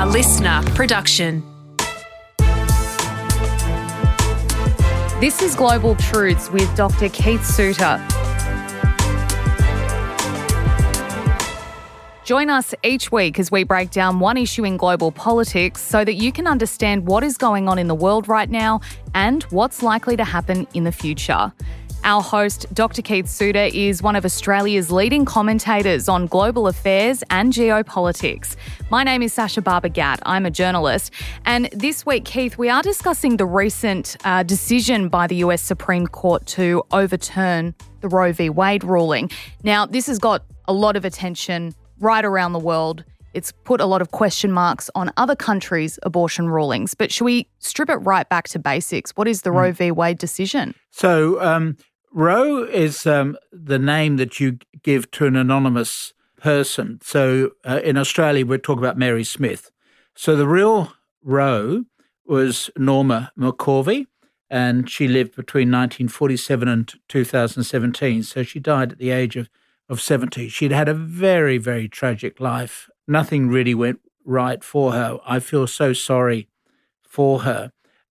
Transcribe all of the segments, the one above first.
A listener production. This is Global Truths with Dr. Keith Suter. Join us each week as we break down one issue in global politics so that you can understand what is going on in the world right now and what's likely to happen in the future. Our host, Dr. Keith Suter, is one of Australia's leading commentators on global affairs and geopolitics. My name is Sasha Barber-Gatt. I'm a journalist. And this week, Keith, we are discussing the recent decision by the US Supreme Court to overturn the Roe v. Wade ruling. Now, this has got a lot of attention right around the world. It's put a lot of question marks on other countries' abortion rulings. But should we strip it right back to basics? What is the Roe v. Wade decision? So, Roe is the name that you give to an anonymous person. So in Australia, we're talking about Mary Smith. So the real Roe was Norma McCorvey, and she lived between 1947 and 2017. So she died at the age of 70. She'd had a very, very tragic life. Nothing really went right for her. I feel so sorry for her.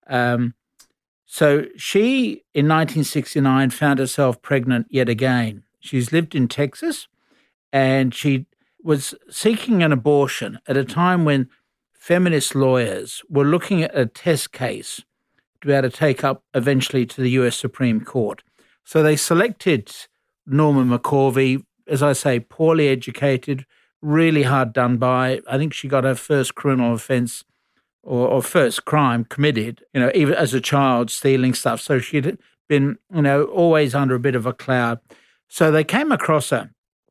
So she, in 1969, found herself pregnant yet again. She's lived in Texas, and she was seeking an abortion at a time when feminist lawyers were looking at a test case to be able to take up eventually to the US Supreme Court. So they selected Norma McCorvey, as I say, poorly educated, really hard done by. I think she got her first criminal offence or first crime committed, even as a child, stealing stuff. So she'd been, always under a bit of a cloud. So they came across her,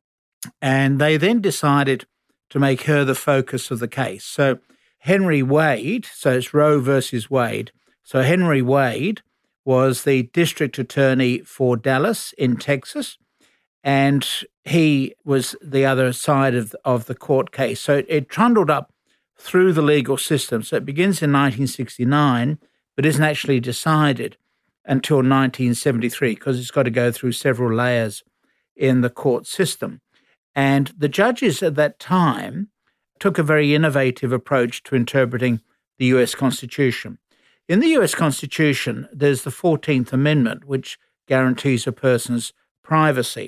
and they then decided to make her the focus of the case. So Henry Wade, so it's Roe versus Wade. So Henry Wade was the district attorney for Dallas in Texas, and he was the other side of the court case. So it trundled up through the legal system. So it begins in 1969, but isn't actually decided until 1973 because it's got to go through several layers in the court system. And the judges at that time took a very innovative approach to interpreting the US Constitution. In the US Constitution, there's the 14th Amendment, which guarantees a person's privacy.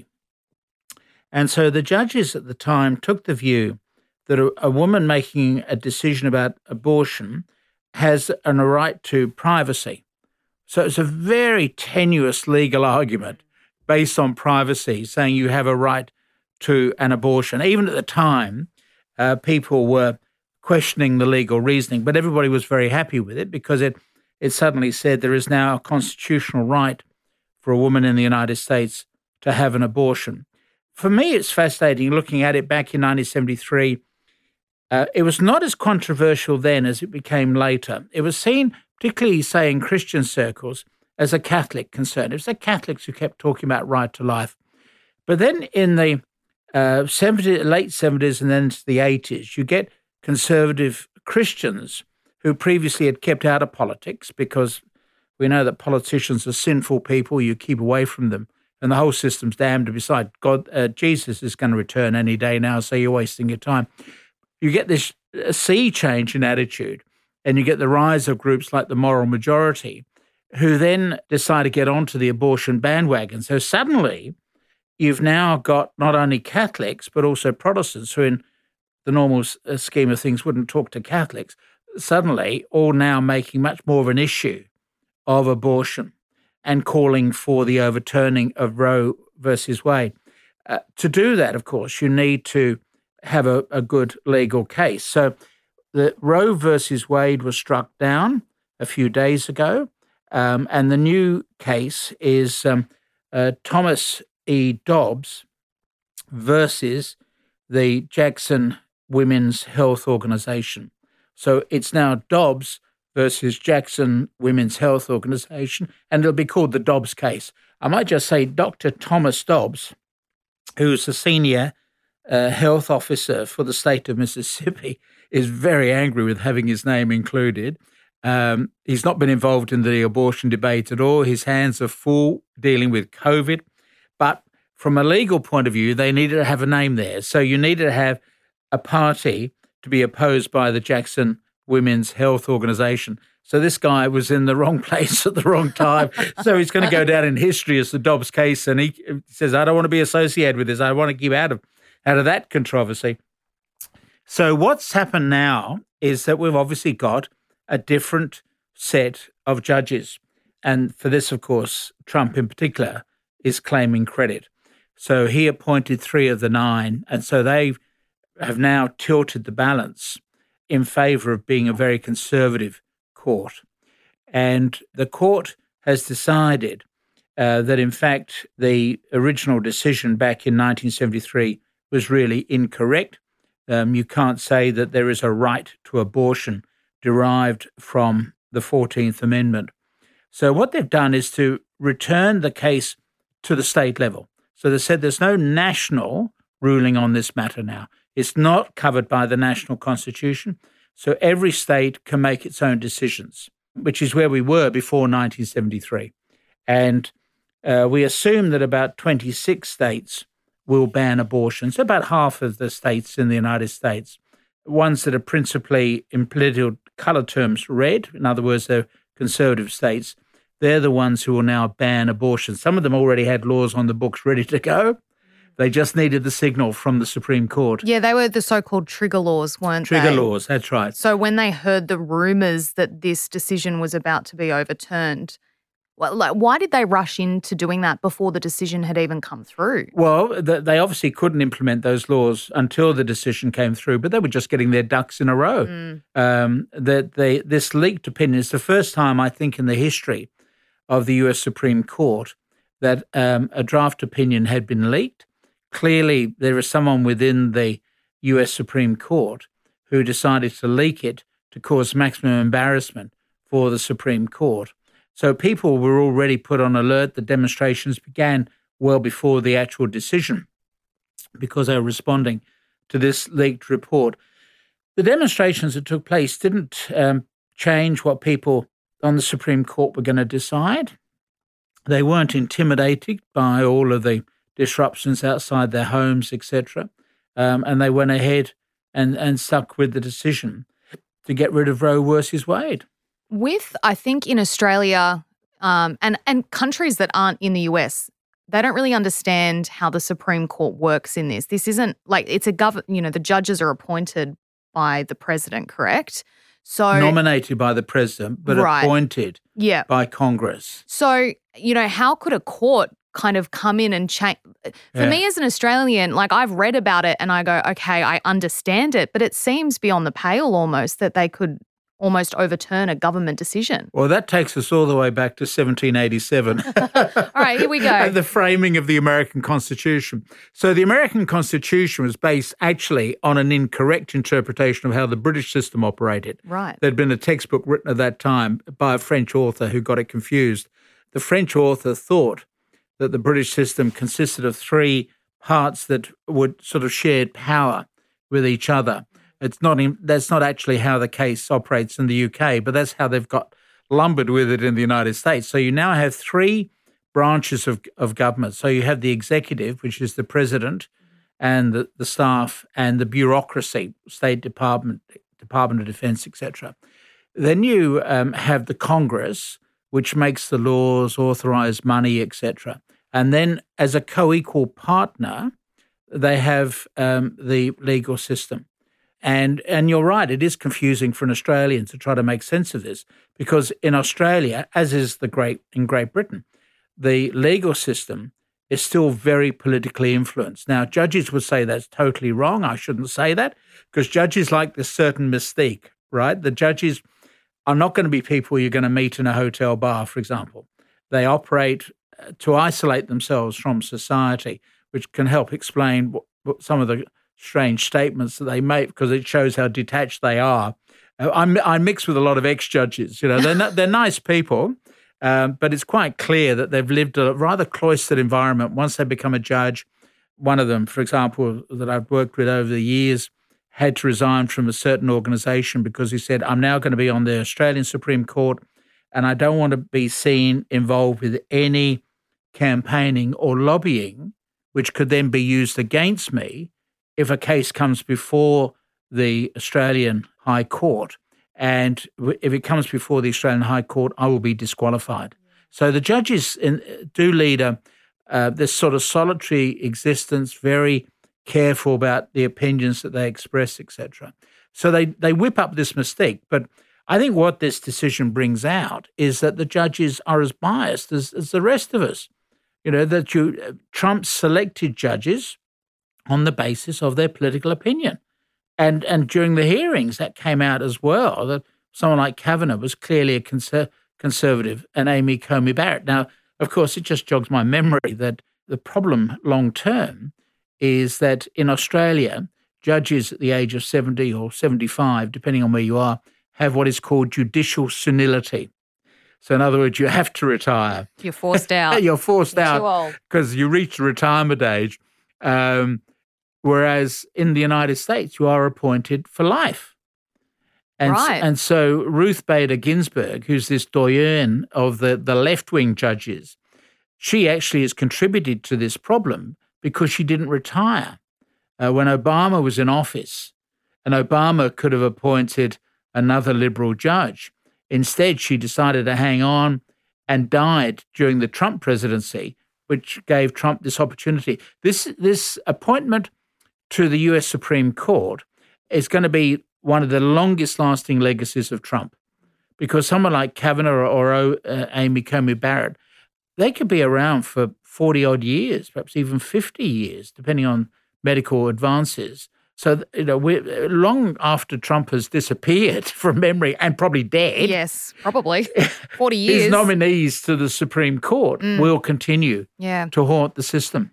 And so the judges at the time took the view that a woman making a decision about abortion has a right to privacy. So it's a very tenuous legal argument based on privacy, saying you have a right to an abortion. Even at the time, people were questioning the legal reasoning, but everybody was very happy with it because it suddenly said there is now a constitutional right for a woman in the United States to have an abortion. For me, it's fascinating looking at it back in 1973. It was not as controversial then as it became later. It was seen, particularly, say, in Christian circles, as a Catholic concern. It was the Catholics who kept talking about right to life. But then in the late 70s and then into the 80s, you get conservative Christians who previously had kept out of politics because we know that politicians are sinful people. You keep away from them. And the whole system's damned. Besides, Jesus is going to return any day now, so you're wasting your time. You get this sea change in attitude, and you get the rise of groups like the Moral Majority, who then decide to get onto the abortion bandwagon. So suddenly, you've now got not only Catholics, but also Protestants, who in the normal scheme of things wouldn't talk to Catholics, suddenly all now making much more of an issue of abortion and calling for the overturning of Roe versus Wade. To do that, of course, you need to have a good legal case. So the Roe versus Wade was struck down a few days ago, and the new case is Thomas E. Dobbs versus the Jackson Women's Health Organization. So it's now Dobbs versus Jackson Women's Health Organization, and it'll be called the Dobbs case. I might just say Dr. Thomas Dobbs, who's the senior health officer for the state of Mississippi, is very angry with having his name included. He's not been involved in the abortion debate at all. His hands are full dealing with COVID. But from a legal point of view, they needed to have a name there. So you needed to have a party to to be opposed by the Jackson Women's Health Organization. So this guy was in the wrong place at the wrong time. So he's going to go down in history as the Dobbs case. And he says, I don't want to be associated with this. I want to keep out of that controversy. So what's happened now is that we've obviously got a different set of judges. And for this, of course, Trump in particular is claiming credit. So he appointed 3 of the 9. And so they have now tilted the balance in favor of being a very conservative court. And the court has decided that, in fact, the original decision back in 1973 was really incorrect. You can't say that there is a right to abortion derived from the 14th Amendment. So what they've done is to return the case to the state level. So they said there's no national ruling on this matter now. It's not covered by the national constitution. So every state can make its own decisions, which is where we were before 1973. And we assume that about 26 states will ban abortion. So about half of the states in the United States, ones that are principally in political color terms red, in other words, they're conservative states, they're the ones who will now ban abortion. Some of them already had laws on the books ready to go. They just needed the signal from the Supreme Court. Yeah, they were the so-called trigger laws, weren't they? Trigger laws, that's right. So when they heard the rumours that this decision was about to be overturned, why did they rush into doing that before the decision had even come through? Well, they obviously couldn't implement those laws until the decision came through, but they were just getting their ducks in a row. This leaked opinion is the first time, I think, in the history of the US Supreme Court that a draft opinion had been leaked. Clearly, there is someone within the US Supreme Court who decided to leak it to cause maximum embarrassment for the Supreme Court. So people were already put on alert. The demonstrations began well before the actual decision because they were responding to this leaked report. The demonstrations that took place didn't change what people on the Supreme Court were going to decide. They weren't intimidated by all of the disruptions outside their homes, etc. And they went ahead and stuck with the decision to get rid of Roe versus Wade. With, I think, in Australia and countries that aren't in the US, they don't really understand how the Supreme Court works in this. This isn't like it's a the judges are appointed by the president, correct? So nominated by the president, but appointed by Congress. So, how could a court kind of come in and change? For me as an Australian, I've read about it and I go, okay, I understand it, but it seems beyond the pale almost that they could almost overturn a government decision. Well, that takes us all the way back to 1787. All right, here we go. And the framing of the American Constitution. So the American Constitution was based actually on an incorrect interpretation of how the British system operated. Right. There'd been a textbook written at that time by a French author who got it confused. The French author thought that the British system consisted of 3 parts that would sort of shared power with each other. That's not actually how the case operates in the UK, but that's how they've got lumbered with it in the United States. So you now have 3 branches of government. So you have the executive, which is the president, and the staff, and the bureaucracy, State Department of Defense, etc. Then you have the Congress, which makes the laws, authorize money, etc. And then as a co-equal partner, they have the legal system. And you're right, it is confusing for an Australian to try to make sense of this because in Australia, as is in Great Britain, the legal system is still very politically influenced. Now, judges would say that's totally wrong. I shouldn't say that because judges like this certain mystique, right? The judges are not going to be people you're going to meet in a hotel bar, for example. They operate to isolate themselves from society, which can help explain what some of the strange statements that they make because it shows how detached they are. I mix with a lot of ex-judges. They're nice people, but it's quite clear that they've lived a rather cloistered environment once they become a judge. One of them, for example, that I've worked with over the years, had to resign from a certain organisation because he said, I'm now going to be on the Australian Supreme Court and I don't want to be seen involved with any campaigning or lobbying, which could then be used against me if a case comes before the Australian High Court. And if it comes before the Australian High Court, I will be disqualified. So the judges do lead this sort of solitary existence, very careful about the opinions that they express, etc. So they whip up this mystique. But I think what this decision brings out is that the judges are as biased as the rest of us. That Trump selected judges on the basis of their political opinion. And during the hearings, that came out as well, that someone like Kavanaugh was clearly a conservative and Amy Coney Barrett. Now, of course, it just jogs my memory that the problem long term is that in Australia, judges at the age of 70 or 75, depending on where you are, have what is called judicial senility. So in other words, you have to retire. You're forced out. You're forced out too old because you reach the retirement age. Whereas in the United States, you are appointed for life. And so Ruth Bader Ginsburg, who's this doyen of the left-wing judges, she actually has contributed to this problem because she didn't retire. When Obama was in office, and Obama could have appointed another liberal judge, instead she decided to hang on and died during the Trump presidency, which gave Trump this opportunity. This appointment to the US Supreme Court is going to be one of the longest-lasting legacies of Trump, because someone like Kavanaugh or Amy Coney Barrett, they could be around for 40-odd years, perhaps even 50 years, depending on medical advances. So, we're long after Trump has disappeared from memory and probably dead. Yes, probably. 40 years. His nominees to the Supreme Court will continue to haunt the system.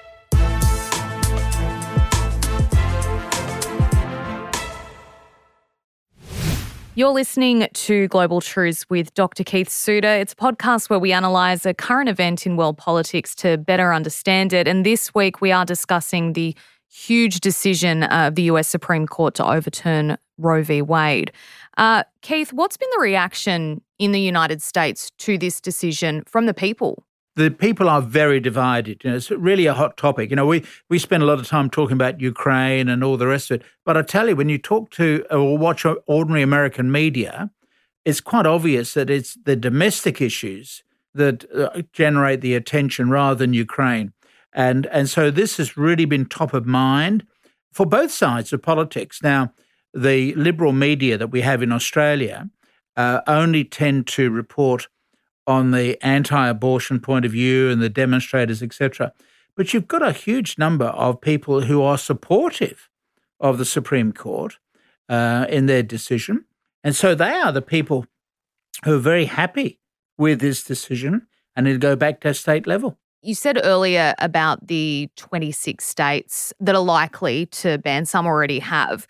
You're listening to Global Truths with Dr. Keith Suter. It's a podcast where we analyse a current event in world politics to better understand it. And this week we are discussing the huge decision of the US Supreme Court to overturn Roe v. Wade. Keith, what's been the reaction in the United States to this decision from the people? The people are very divided. It's really a hot topic. We spend a lot of time talking about Ukraine and all the rest of it. But I tell you, when you talk to or watch ordinary American media, it's quite obvious that it's the domestic issues that generate the attention rather than Ukraine. And so this has really been top of mind for both sides of politics. Now, the liberal media that we have in Australia only tend to report on the anti-abortion point of view and the demonstrators, etc. But you've got a huge number of people who are supportive of the Supreme Court in their decision. And so they are the people who are very happy with this decision and it'll go back to state level. You said earlier about the 26 states that are likely to ban, some already have.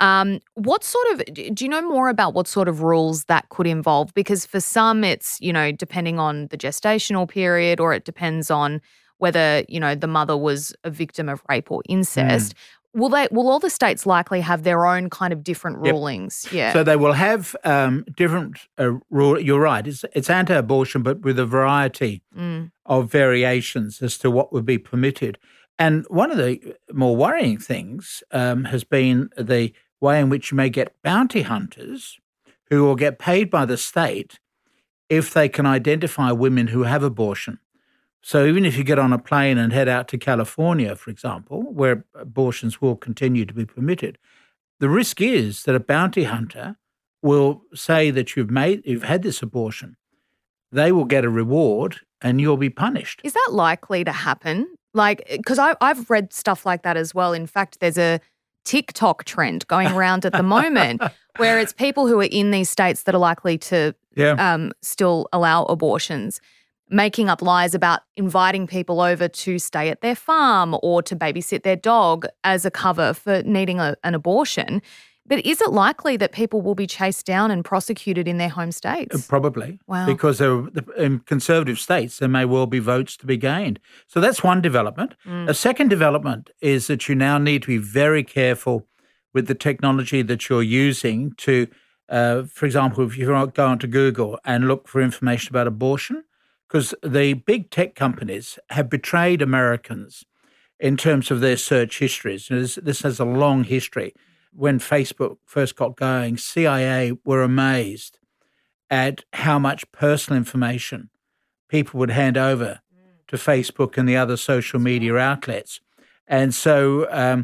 Do you know more about what sort of rules that could involve? Because for some it's, depending on the gestational period, or it depends on whether, the mother was a victim of rape or incest. Will all the states likely have their own kind of different rulings? Yep. Yeah. So they will have different rules. You're right. It's anti-abortion, but with a variety of variations as to what would be permitted. And one of the more worrying things has been the way in which you may get bounty hunters who will get paid by the state if they can identify women who have abortion. So even if you get on a plane and head out to California, for example, where abortions will continue to be permitted, the risk is that a bounty hunter will say that you've had this abortion. They will get a reward and you'll be punished. Is that likely to happen? Because I've read stuff like that as well. In fact, there's a TikTok trend going around at the moment where it's people who are in these states that are likely to still allow abortions, making up lies about inviting people over to stay at their farm or to babysit their dog as a cover for needing an abortion. But is it likely that people will be chased down and prosecuted in their home states? Probably. Wow. Because in conservative states, there may well be votes to be gained. So that's one development. A second development is that you now need to be very careful with the technology that you're using to, for example, if you go onto Google and look for information about abortion, because the big tech companies have betrayed Americans in terms of their search histories. This has a long history. when Facebook first got going, CIA were amazed at how much personal information people would hand over to Facebook and the other social media outlets. And so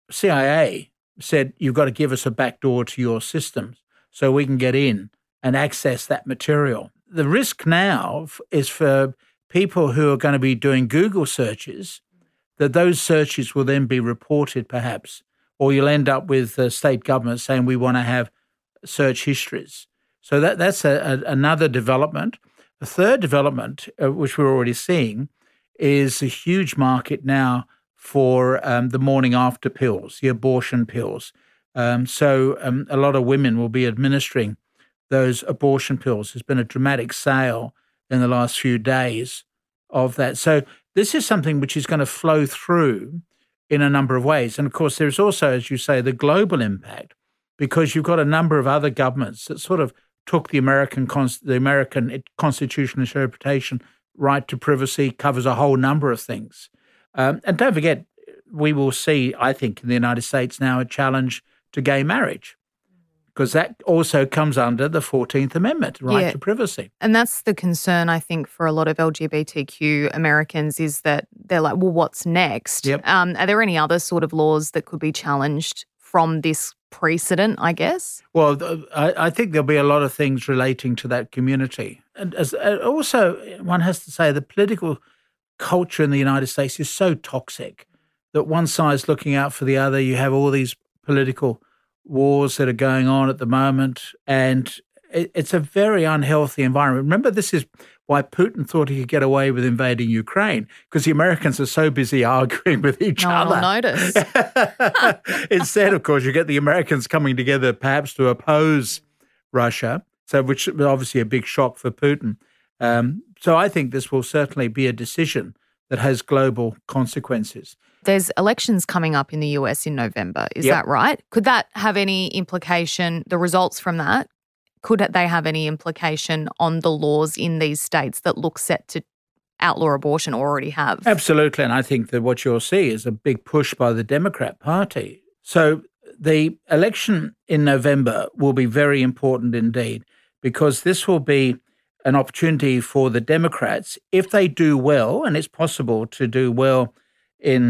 CIA said, you've got to give us a backdoor to your systems so we can get in and access that material. The risk now is for people who are going to be doing Google searches, that those searches will then be reported perhaps, or you'll end up with state governments saying we want to have search histories. So that's another development. The third development, which we're already seeing, is a huge market now for the morning after pills, the abortion pills. So a lot of women will be administering those abortion pills. There's been a dramatic sale in the last few days of that. So this is something which is going to flow through in a number of ways. And of course, there's also, as you say, the global impact, because you've got a number of other governments that sort of took the American constitutional interpretation. Right to privacy covers a whole number of things. And don't forget, we will see, I think, in the United States now a challenge to gay marriage, because that also comes under the 14th Amendment, right to privacy. And that's the concern, I think, for a lot of LGBTQ Americans, is that they're like, well, what's next? Yep. Are there any other sort of laws that could be challenged from this precedent, I guess? Well, I think there'll be a lot of things relating to that community. And also, one has to say the political culture in the United States is so toxic that one side's looking out for the other. You have all these political wars that are going on at the moment, and it's a very unhealthy environment. Remember, this is why Putin thought he could get away with invading Ukraine, because the Americans are so busy arguing with each other. No one will notice. Instead, of course, you get the Americans coming together perhaps to oppose Russia, so which was obviously a big shock for Putin. So I think this will certainly be a decision that has global consequences. There's elections coming up in the US in November. Is that right? Could that have any implication, the results from that, could they have any implication on the laws in these states that look set to outlaw abortion or already have? Absolutely. And I think that what you'll see is a big push by the Democrat Party. So the election in November will be very important indeed, because this will be an opportunity for the Democrats, if they do well, and it's possible to do well in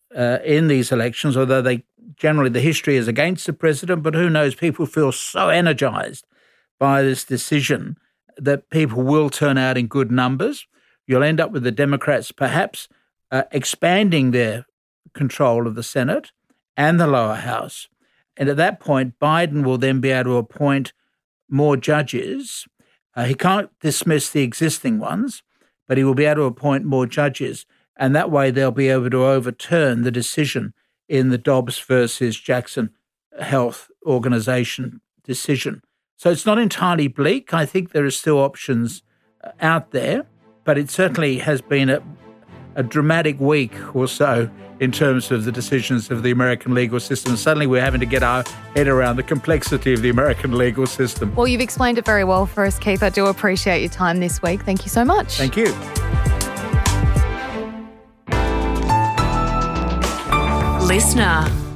these elections, although generally the history is against the president, but who knows, people feel so energized by this decision that people will turn out in good numbers. You'll end up with the Democrats perhaps expanding their control of the Senate and the lower house. And at that point, Biden will then be able to appoint more judges. He can't dismiss the existing ones, but he will be able to appoint more judges. And that way they'll be able to overturn the decision in the Dobbs versus Jackson Health Organization decision. So it's not entirely bleak. I think there are still options out there, but it certainly has been a dramatic week or so in terms of the decisions of the American legal system. Suddenly we're having to get our head around the complexity of the American legal system. Well, you've explained it very well for us, Keith. I do appreciate your time this week. Thank you so much. Thank you. Listener.